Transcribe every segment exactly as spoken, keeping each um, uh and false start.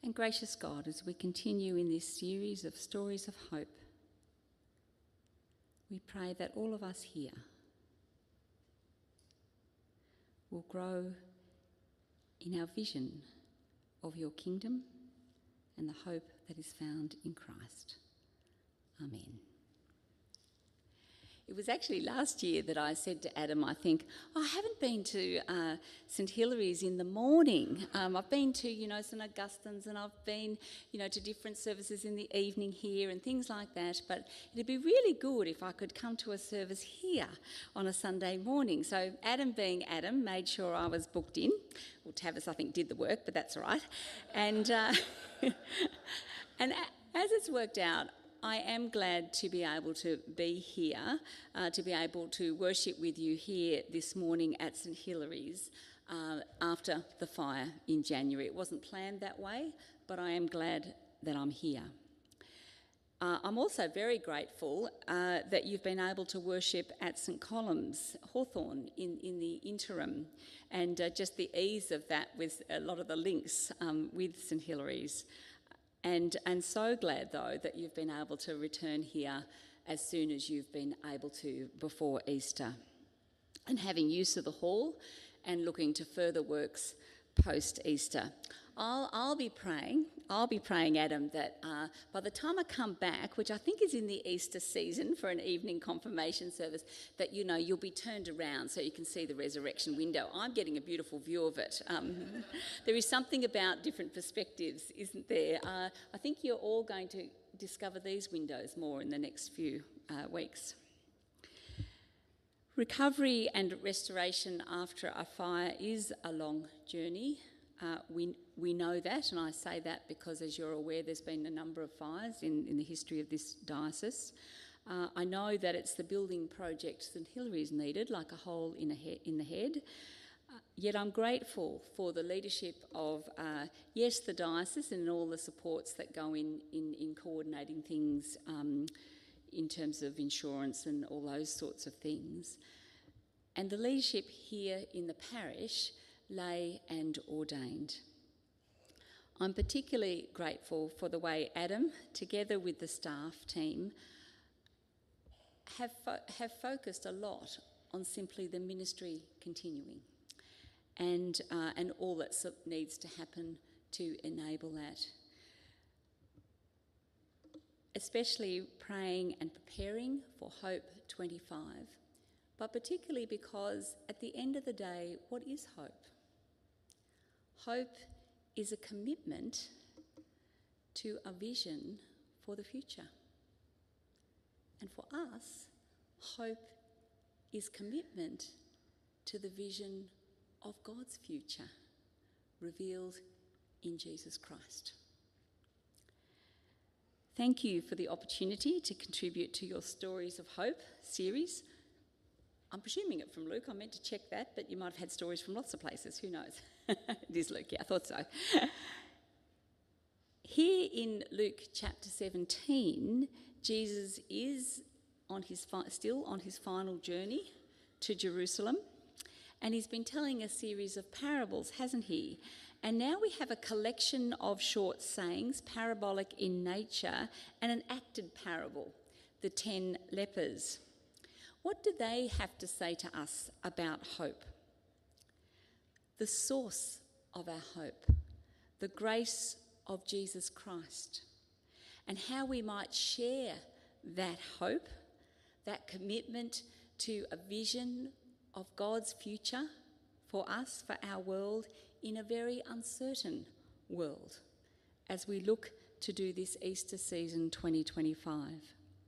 And gracious God, as we continue in this series of stories of hope, we pray that all of us here will grow in our vision of your kingdom and the hope that is found in Christ. Amen. It was actually last year that I said to Adam, I think, oh, I haven't been to uh, St Hilary's in the morning. Um, I've been to, you know, St Augustine's, and I've been, you know, to different services in the evening here and things like that. But it'd be really good if I could come to a service here on a Sunday morning. So Adam, being Adam, made sure I was booked in. Well, Tavis, I think, did the work, but that's all right. And, uh, and as it's worked out, I am glad to be able to be here, uh, to be able to worship with you here this morning at St Hilary's uh, after the fire in January. It wasn't planned that way, but I am glad that I'm here. Uh, I'm also very grateful uh, that you've been able to worship at St Columb's, Hawthorn, in, in the interim, and uh, just the ease of that with a lot of the links um, with St Hilary's. And, and so glad, though, that you've been able to return here as soon as you've been able to before Easter, and having use of the hall and looking to further works post-Easter. I'll, I'll be praying, I'll be praying, Adam, that uh, by the time I come back, which I think is in the Easter season for an evening confirmation service, that, you know, you'll be turned around so you can see the resurrection window. I'm getting a beautiful view of it. Um, there is something about different perspectives, isn't there? Uh, I think you're all going to discover these windows more in the next few uh, weeks. Recovery and restoration after a fire is a long journey. Uh, we we know that, and I say that because, as you're aware, there's been a number of fires in, in the history of this diocese. Uh, I know that it's the building project St Hilary's needed, like a hole in, a he- in the head. Uh, yet I'm grateful for the leadership of, uh, yes, the diocese and all the supports that go in, in, in coordinating things um, in terms of insurance and all those sorts of things. And the leadership here in the parish, lay and ordained. I'm particularly grateful for the way Adam, together with the staff team, have fo- have focused a lot on simply the ministry continuing, and uh, and all that so- needs to happen to enable that. Especially praying and preparing for Hope twenty-five, but particularly because at the end of the day, what is hope? Hope is a commitment to a vision for the future. And for us, hope is commitment to the vision of God's future revealed in Jesus Christ. Thank you for the opportunity to contribute to your Stories of Hope series. I'm presuming it from Luke. I meant to check that, but you might have had stories from lots of places. Who knows? It is Luke, yeah, I thought so. Here in Luke chapter seventeen, Jesus is on his fi- still on his final journey to Jerusalem, and he's been telling a series of parables, hasn't he? And now we have a collection of short sayings, parabolic in nature, and an acted parable, the ten lepers. What do they have to say to us about hope? The source of our hope, the grace of Jesus Christ, and how we might share that hope, that commitment to a vision of God's future for us, for our world, in a very uncertain world, as we look to do this Easter season twenty twenty-five.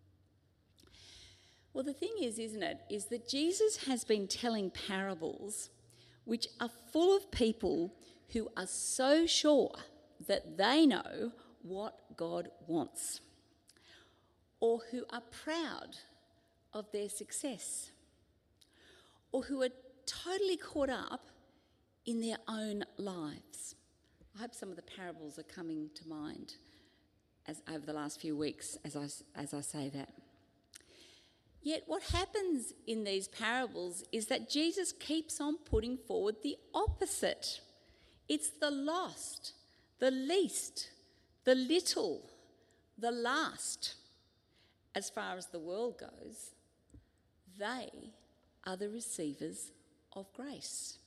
Well, the thing is, isn't it, is that Jesus has been telling parables which are full of people who are so sure that they know what God wants, or who are proud of their success, or who are totally caught up in their own lives. I hope some of the parables are coming to mind as over the last few weeks as I, as I say that. Yet what happens in these parables is that Jesus keeps on putting forward the opposite. It's the lost, the least, the little, the last, as far as the world goes, they are the receivers of grace.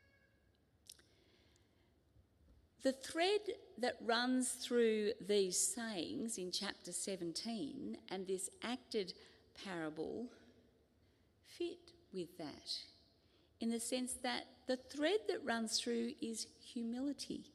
The thread that runs through these sayings in chapter seventeen and this acted parable fit with that, in the sense that the thread that runs through is humility.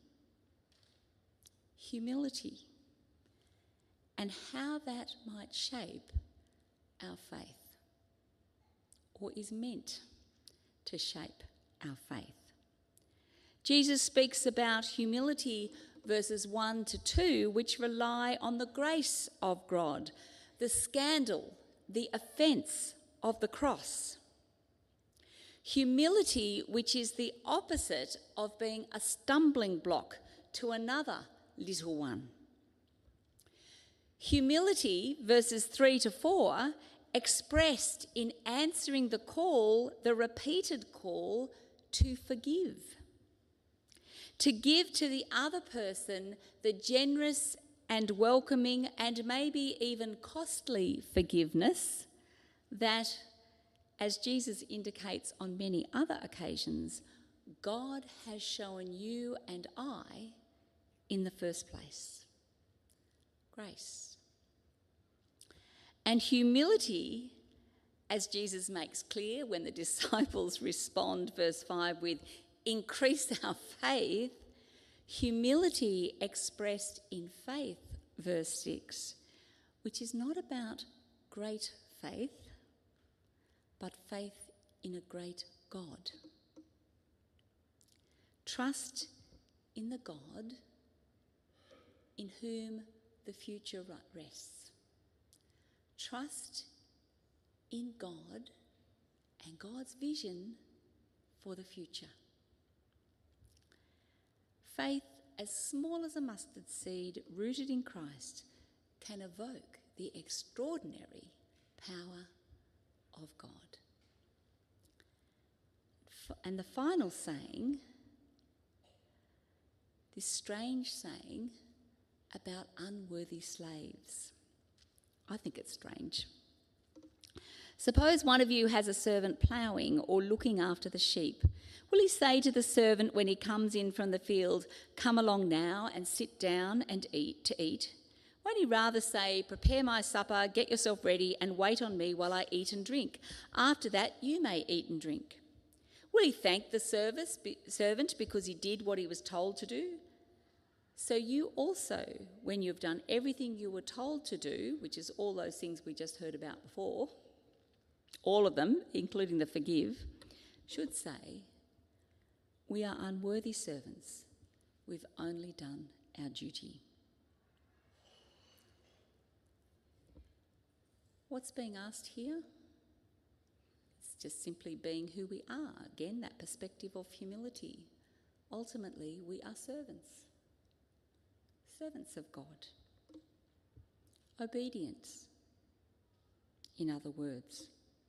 Humility. And how that might shape our faith, or is meant to shape our faith. Jesus speaks about humility, verses one to two, which rely on the grace of God, the scandal, the offence of the cross. Humility, which is the opposite of being a stumbling block to another little one. Humility, verses three to four, expressed in answering the call, the repeated call to forgive. To give to the other person the generous and welcoming and maybe even costly forgiveness that, as Jesus indicates on many other occasions, God has shown you and I in the first place. Grace. And humility, as Jesus makes clear when the disciples respond, verse five, with increase our faith, humility expressed in faith, verse six, which is not about great faith, but faith in a great God. Trust in the God in whom the future rests. Trust in God and God's vision for the future. Faith as small as a mustard seed rooted in Christ can evoke the extraordinary power of God. And the final saying, this strange saying about unworthy slaves. I think it's strange. Suppose one of you has a servant ploughing or looking after the sheep. Will he say to the servant when he comes in from the field, "Come along now and sit down and eat to eat"? Won't he rather say, "Prepare my supper, get yourself ready and wait on me while I eat and drink. After that you may eat and drink"? Will he thank the service, servant because he did what he was told to do? So you also, when you've done everything you were told to do, which is all those things we just heard about before, all of them, including the forgive, should say, "We are unworthy servants. We've only done our duty." What's being asked here? It's just simply being who we are. Again, that perspective of humility. Ultimately, we are servants. Servants of God. Obedience, in other words.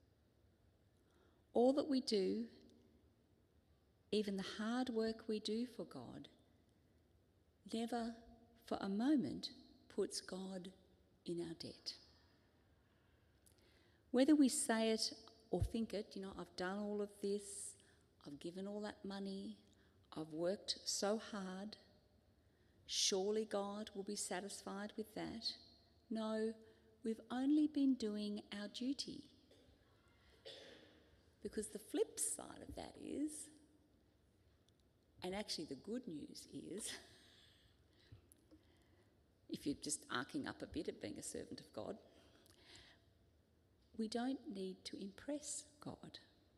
All that we do, even the hard work we do for God, never for a moment puts God in our debt. Whether we say it or think it, you know, I've done all of this, I've given all that money, I've worked so hard, surely God will be satisfied with that. No, we've only been doing our duty. Because the flip side of that is, and actually the good news is, if you're just arcing up a bit at being a servant of God, we don't need to impress God.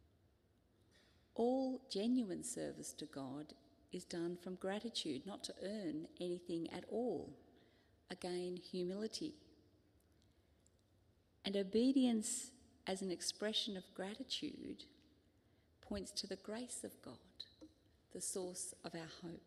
All genuine service to God is done from gratitude, not to earn anything at all. Again, humility. And obedience as an expression of gratitude points to the grace of God, the source of our hope.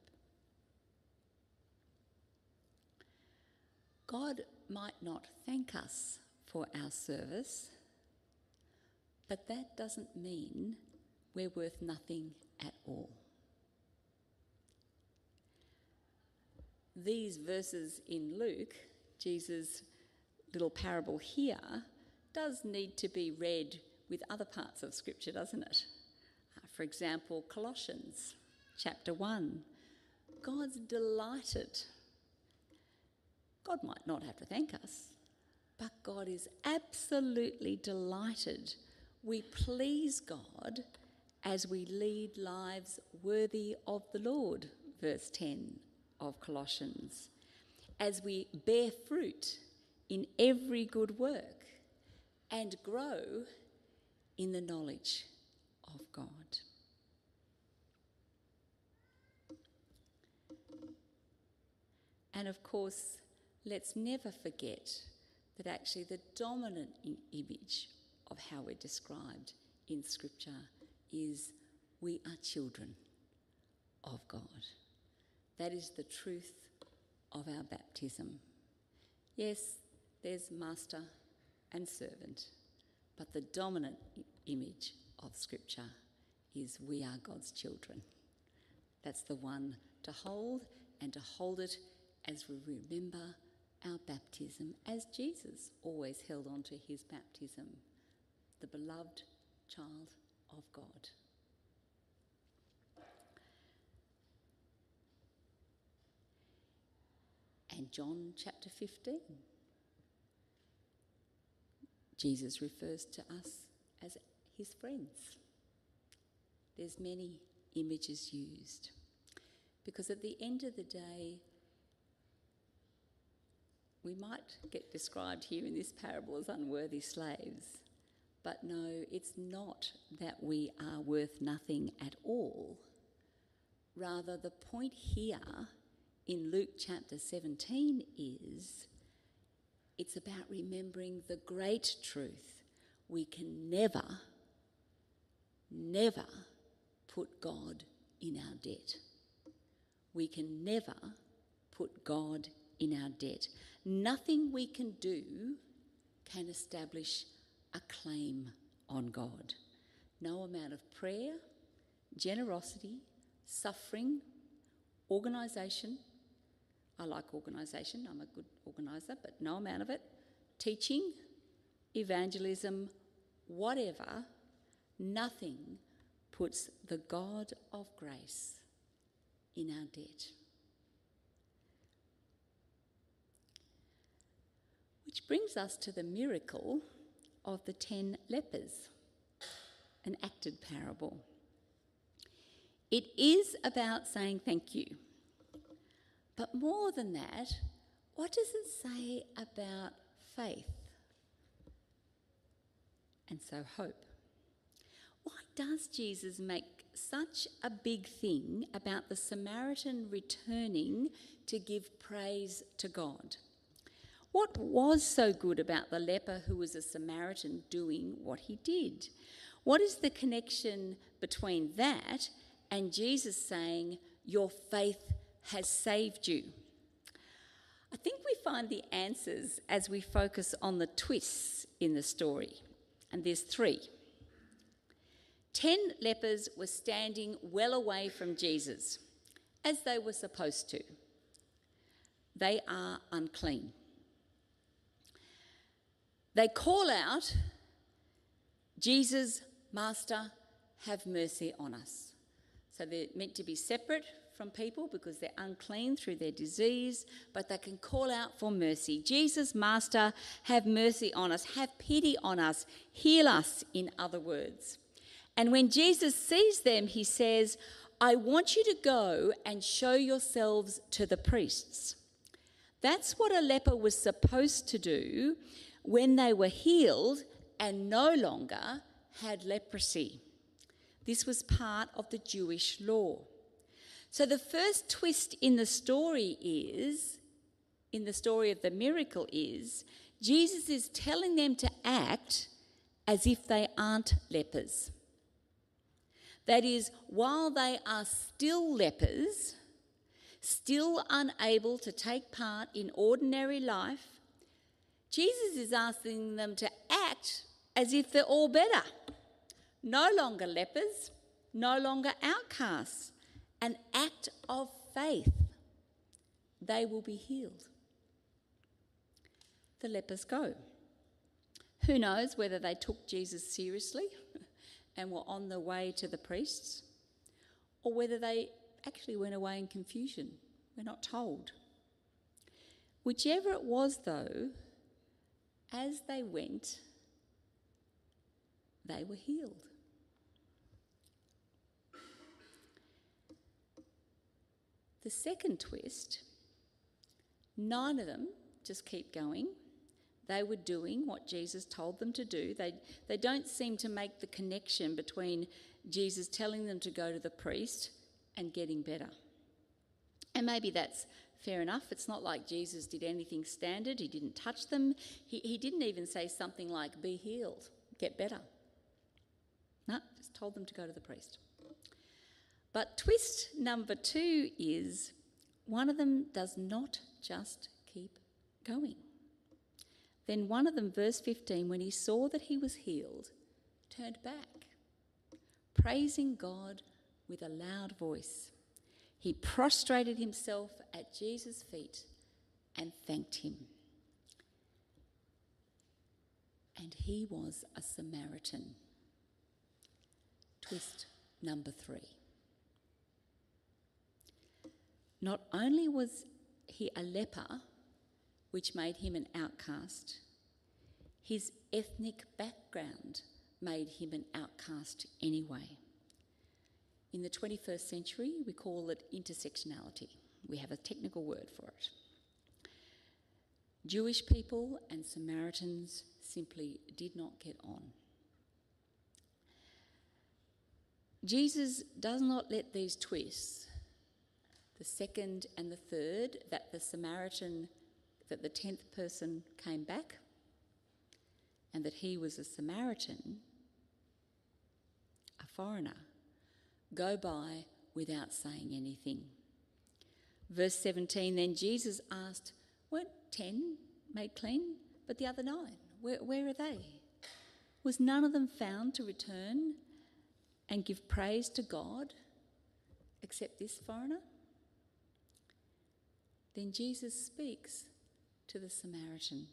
God might not thank us for our service, but that doesn't mean we're worth nothing at all. these verses in Luke, Jesus' little parable here, does need to be read with other parts of Scripture, doesn't it? Uh, for example, Colossians chapter one. God's delighted. God might not have to thank us, but God is absolutely delighted. We please God as we lead lives worthy of the Lord, verse ten of Colossians, as we bear fruit in every good work and grow in the knowledge of God. And of course, let's never forget that actually the dominant i- image of how we're described in Scripture is we are children of God. That is the truth of our baptism. Yes, there's master and servant, but the dominant i- image of Scripture is we are God's children. That's the one to hold, and to hold it as we remember our baptism, as Jesus always held on to his baptism, the beloved child of God. And John chapter fifteen, Jesus refers to us as his friends. There's many images used, because at the end of the day, we might get described here in this parable as unworthy slaves, but no, it's not that we are worth nothing at all. Rather, the point here in Luke chapter seventeen is it's about remembering the great truth. We can never, never put God in our debt. We can never put God in our debt. Nothing we can do can establish a claim on God. No amount of prayer, generosity, suffering, organisation. I like organisation, I'm a good organiser, but no amount of it. Teaching, evangelism, whatever, nothing puts the God of grace in our debt. Which brings us to the miracle of the ten lepers, an acted parable. It is about saying thank you. But more than that, what does it say about faith and so hope? Why does Jesus make such a big thing about the Samaritan returning to give praise to God? What was so good about the leper who was a Samaritan doing what he did? What is the connection between that and Jesus saying, "Your faith has saved you"? I think we find the answers as we focus on the twists in the story, and there's three. Ten lepers were standing well away from Jesus, as they were supposed to. They are unclean. They call out, "Jesus, Master, have mercy on us." So they're meant to be separate from people because they're unclean through their disease, but they can call out for mercy. "Jesus, Master, have mercy on us. Have pity on us. Heal us," in other words. And when Jesus sees them, he says, "I want you to go and show yourselves to the priests." That's what a leper was supposed to do when they were healed and no longer had leprosy. This was part of the Jewish law. So the first twist in the story is, in the story of the miracle is, Jesus is telling them to act as if they aren't lepers. That is, while they are still lepers, still unable to take part in ordinary life, Jesus is asking them to act as if they're all better. No longer lepers, no longer outcasts. An act of faith. they will be healed. The lepers go. Who knows whether they took Jesus seriously and were on the way to the priests, or whether they actually went away in confusion. We're not told. Whichever it was, though, as they went, they were healed. The second twist, nine of them just keep going. They were doing what Jesus told them to do. They, they don't seem to make the connection between Jesus telling them to go to the priest and getting better. And maybe that's fair enough. It's not like Jesus did anything standard. He didn't touch them. He, he didn't even say something like, be healed, get better. No, just told them to go to the priest. But twist number two is one of them does not just keep going. Then one of them, verse fifteen, when he saw that he was healed, turned back, praising God with a loud voice. He prostrated himself at Jesus' feet and thanked him. And he was a Samaritan. Twist number three. Not only was he a leper, which made him an outcast, his ethnic background made him an outcast anyway. In the twenty-first century, we call it intersectionality. We have a technical word for it. Jewish people and Samaritans simply did not get on. Jesus does not let these twists, the second and the third, that the Samaritan, that the tenth person came back and that he was a Samaritan, a foreigner, go by without saying anything. Verse seventeen, then Jesus asked, weren't ten made clean, but the other nine, where, where are they? Was none of them found to return and give praise to God except this foreigner? Then Jesus speaks to the Samaritan.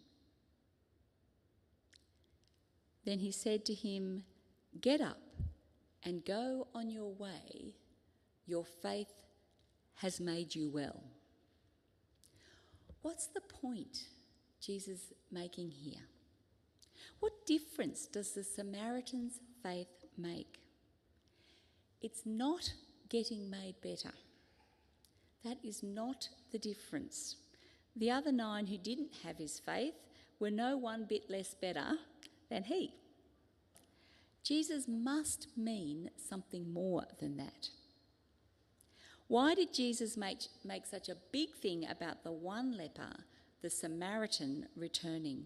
Then he said to him, get up and go on your way. Your faith has made you well. What's the point Jesus making here? What difference does the Samaritan's faith make? It's not getting made better. That is not the difference. The other nine who didn't have his faith were no one bit less better than he. Jesus must mean something more than that. Why did Jesus make, make such a big thing about the one leper, the Samaritan, returning?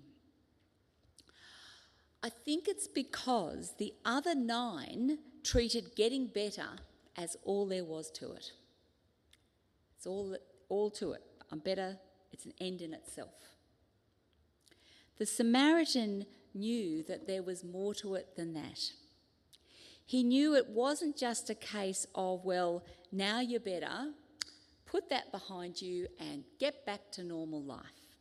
I think it's because the other nine treated getting better as all there was to it. It's all, all to it. I'm better. It's an end in itself. The Samaritan knew that there was more to it than that. He knew it wasn't just a case of, well, now you're better, put that behind you and get back to normal life.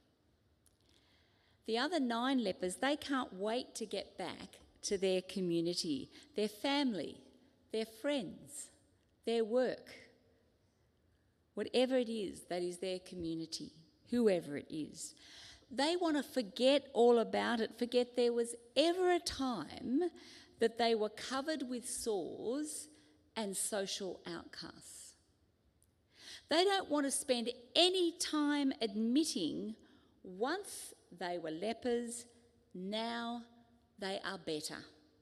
The other nine lepers, they can't wait to get back to their community, their family, their friends, their work. Whatever it is that is their community, whoever it is. They want to forget all about it, forget there was ever a time that they were covered with sores and social outcasts. They don't want to spend any time admitting once they were lepers, now they are better,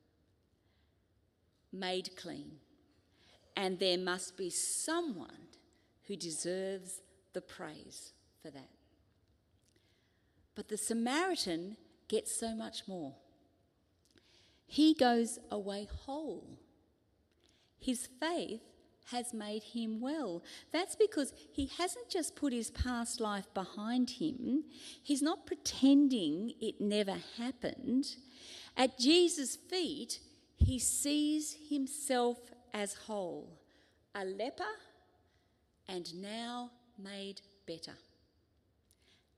made clean, and there must be someone who deserves the praise for that. But the Samaritan gets so much more. He goes away whole. His faith has made him well. That's because he hasn't just put his past life behind him. He's not pretending it never happened. At Jesus' feet, he sees himself as whole, a leper and now made better.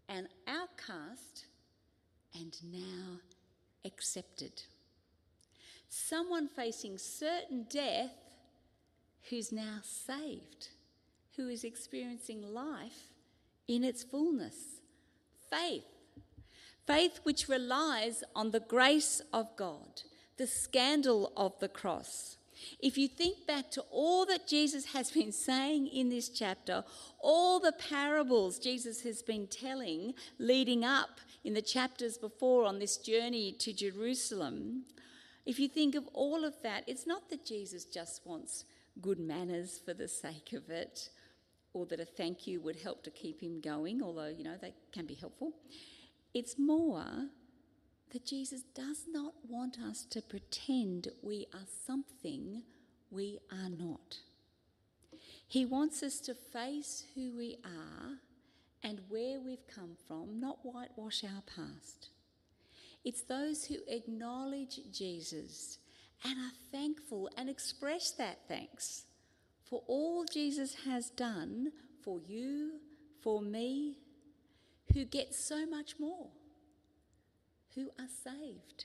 and outcast and now accepted. Someone facing certain death who's now saved, who is experiencing life in its fullness. Faith. Faith which relies on the grace of God, the scandal of the cross. If you think back to all that Jesus has been saying in this chapter, all the parables Jesus has been telling leading up in the chapters before on this journey to Jerusalem, if you think of all of that, it's not that Jesus just wants good manners for the sake of it, or that a thank you would help to keep him going, although, you know, they can be helpful. It's more that Jesus does not want us to pretend we are something we are not. He wants us to face who we are and where we've come from, not whitewash our past. It's those who acknowledge Jesus and are thankful and express that thanks for all Jesus has done for you, for me, who get so much more, who are saved.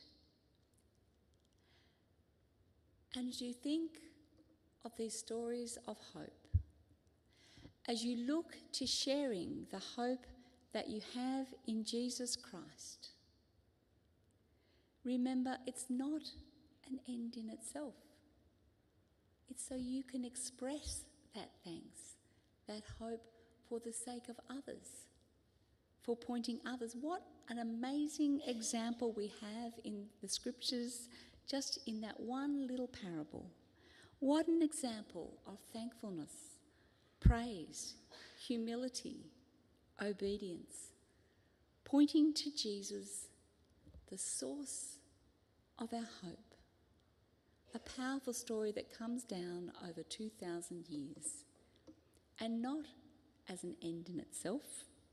And as you think of these stories of hope, as you look to sharing the hope that you have in Jesus Christ, remember it's not an end in itself. It's so you can express that thanks, that hope for the sake of others, for pointing others. What an amazing example we have in the scriptures, just in that one little parable. What an example of thankfulness, praise, humility, obedience, pointing to Jesus, the source of our hope. A powerful story that comes down over two thousand years, and not as an end in itself,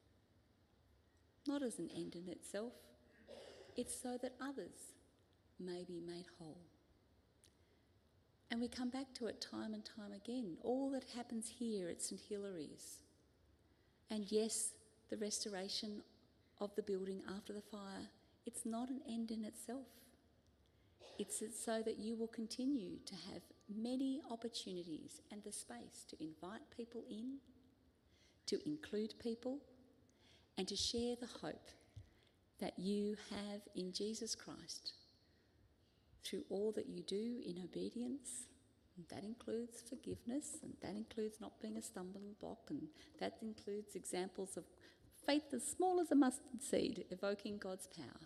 not as an end in itself. It's so that others may be made whole. And we come back to it time and time again, all that happens here at St Hilary's. And yes, the restoration of the building after the fire, it's not an end in itself. It's so that you will continue to have many opportunities and the space to invite people in, to include people, and to share the hope that you have in Jesus Christ through all that you do in obedience. And that includes forgiveness, and that includes not being a stumbling block, and that includes examples of faith as small as a mustard seed, evoking God's power.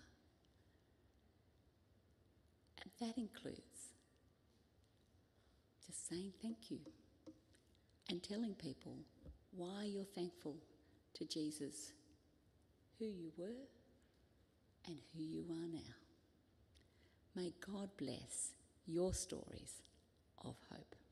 And that includes just saying thank you and telling people why you're thankful to Jesus, who you were and who you are now. May God bless your stories of hope.